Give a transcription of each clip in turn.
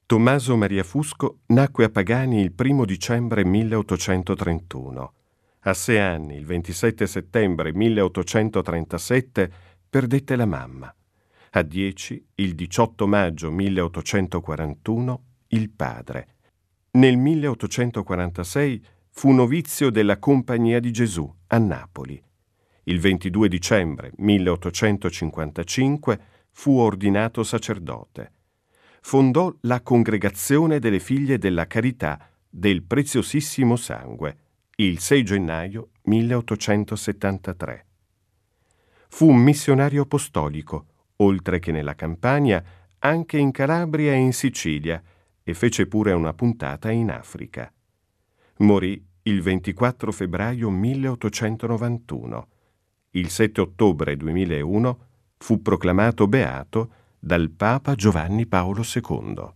Tommaso Maria Fusco nacque a Pagani il 1° dicembre 1831. A 6 anni, il 27 settembre 1837, perdette la mamma. A 10, il 18 maggio 1841, il padre. Nel 1846 fu novizio della Compagnia di Gesù a Napoli. Il 22 dicembre 1855 fu ordinato sacerdote. Fondò la Congregazione delle Figlie della Carità del Preziosissimo Sangue il 6 gennaio 1873. Fu un missionario apostolico, oltre che nella Campania, anche in Calabria e in Sicilia, e fece pure una puntata in Africa. Morì il 24 febbraio 1891. Il 7 ottobre 2001 fu proclamato beato dal Papa Giovanni Paolo II.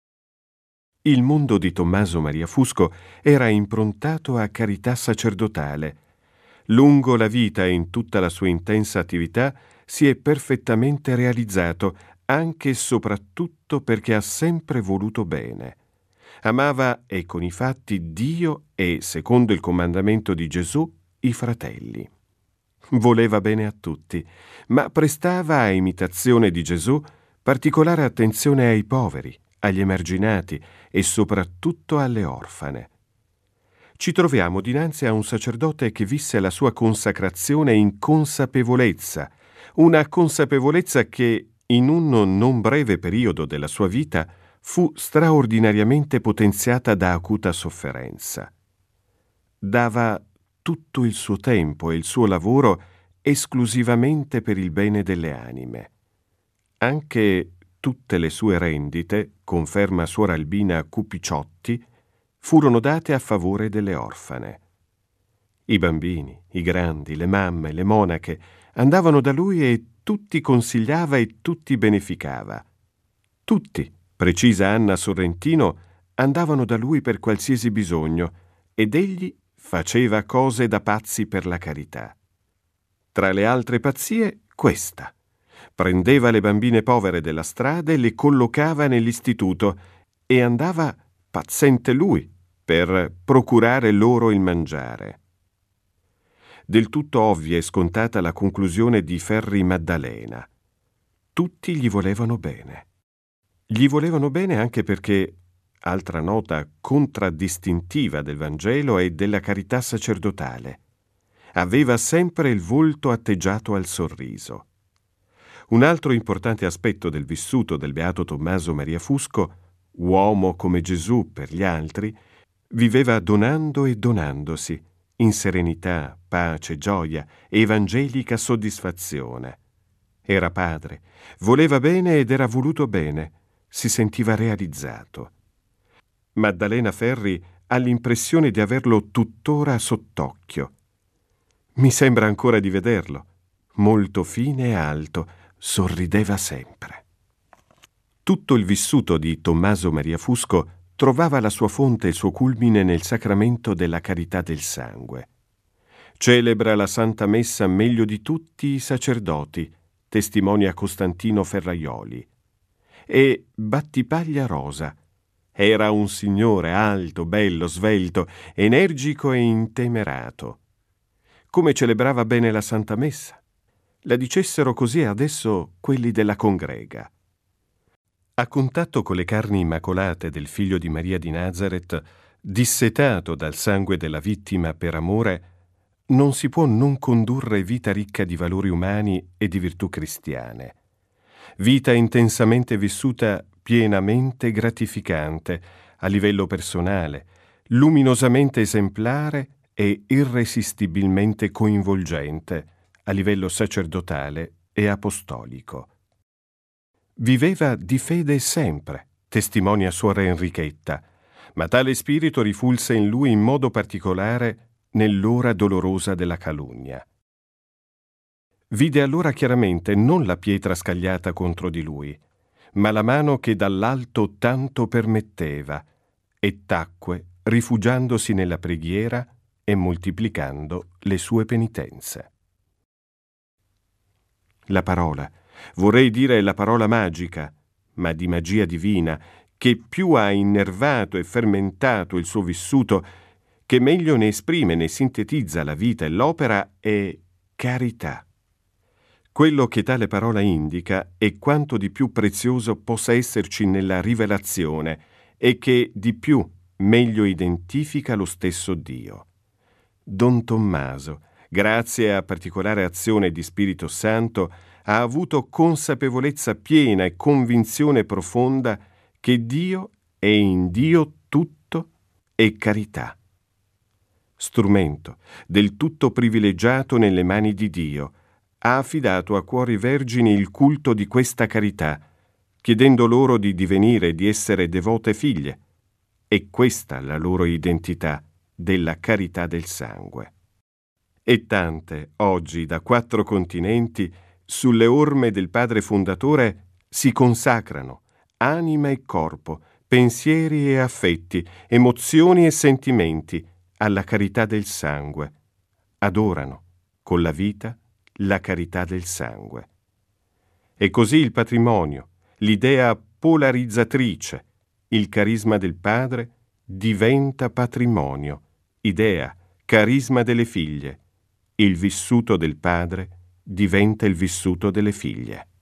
Il mondo di Tommaso Maria Fusco era improntato a carità sacerdotale. Lungo la vita e in tutta la sua intensa attività si è perfettamente realizzato, anche e soprattutto perché ha sempre voluto bene. Amava, e con i fatti, Dio e, secondo il comandamento di Gesù, i fratelli. Voleva bene a tutti, ma prestava, a imitazione di Gesù, particolare attenzione ai poveri, agli emarginati e soprattutto alle orfane. Ci troviamo dinanzi a un sacerdote che visse la sua consacrazione in consapevolezza, una consapevolezza che, in un non breve periodo della sua vita, fu straordinariamente potenziata da acuta sofferenza. Dava tutto il suo tempo e il suo lavoro esclusivamente per il bene delle anime. Anche tutte le sue rendite, conferma suor Albina Cupiciotti, furono date a favore delle orfane. I bambini, i grandi, le mamme, le monache andavano da lui e tutti consigliava e tutti beneficava. Tutti, precisa Anna Sorrentino, andavano da lui per qualsiasi bisogno ed egli faceva cose da pazzi per la carità. Tra le altre pazzie, questa. Prendeva le bambine povere della strada e le collocava nell'istituto e andava, paziente lui, per procurare loro il mangiare. Del tutto ovvia e scontata la conclusione di Ferri Maddalena. Tutti gli volevano bene. Gli volevano bene anche perché, altra nota contraddistintiva del Vangelo e della carità sacerdotale, aveva sempre il volto atteggiato al sorriso. Un altro importante aspetto del vissuto del beato Tommaso Maria Fusco, uomo come Gesù per gli altri, viveva donando e donandosi, in serenità, pace, gioia e evangelica soddisfazione. Era padre, voleva bene ed era voluto bene, si sentiva realizzato. Maddalena Ferri ha l'impressione di averlo tuttora sott'occhio. Mi sembra ancora di vederlo. Molto fine e alto, sorrideva sempre. Tutto il vissuto di Tommaso Maria Fusco trovava la sua fonte e il suo culmine nel sacramento della carità del sangue. Celebra la Santa Messa meglio di tutti i sacerdoti, testimonia Costantino Ferraioli. E Battipaglia Rosa. Era un signore alto, bello, svelto, energico e intemerato. Come celebrava bene la Santa Messa? La dicessero così adesso quelli della congrega. A contatto con le carni immacolate del figlio di Maria di Nazaret, dissetato dal sangue della vittima per amore, non si può non condurre vita ricca di valori umani e di virtù cristiane. Vita intensamente vissuta, pienamente gratificante, a livello personale, luminosamente esemplare e irresistibilmente coinvolgente, a livello sacerdotale e apostolico. Viveva di fede sempre, testimonia suor Enrichetta, ma tale spirito rifulse in lui in modo particolare nell'ora dolorosa della calunnia. Vide allora chiaramente non la pietra scagliata contro di lui, ma la mano che dall'alto tanto permetteva, e tacque, rifugiandosi nella preghiera e moltiplicando le sue penitenze. La parola, vorrei dire la parola magica, ma di magia divina, che più ha innervato e fermentato il suo vissuto, che meglio ne esprime, ne sintetizza la vita e l'opera, è carità. Quello che tale parola indica è quanto di più prezioso possa esserci nella rivelazione e che di più meglio identifica lo stesso Dio. Don Tommaso, grazie a particolare azione di Spirito Santo, ha avuto consapevolezza piena e convinzione profonda che Dio è in Dio tutto e carità. Strumento del tutto privilegiato nelle mani di Dio, ha affidato a cuori vergini il culto di questa carità, chiedendo loro di divenire e di essere devote figlie. È questa la loro identità della carità del sangue. E tante, oggi, da 4 continenti, sulle orme del Padre Fondatore, si consacrano, anima e corpo, pensieri e affetti, emozioni e sentimenti, alla carità del sangue. Adorano, con la vita, la carità del sangue. E così il patrimonio, l'idea polarizzatrice, il carisma del padre diventa patrimonio, idea, carisma delle figlie. Il vissuto del padre diventa il vissuto delle figlie.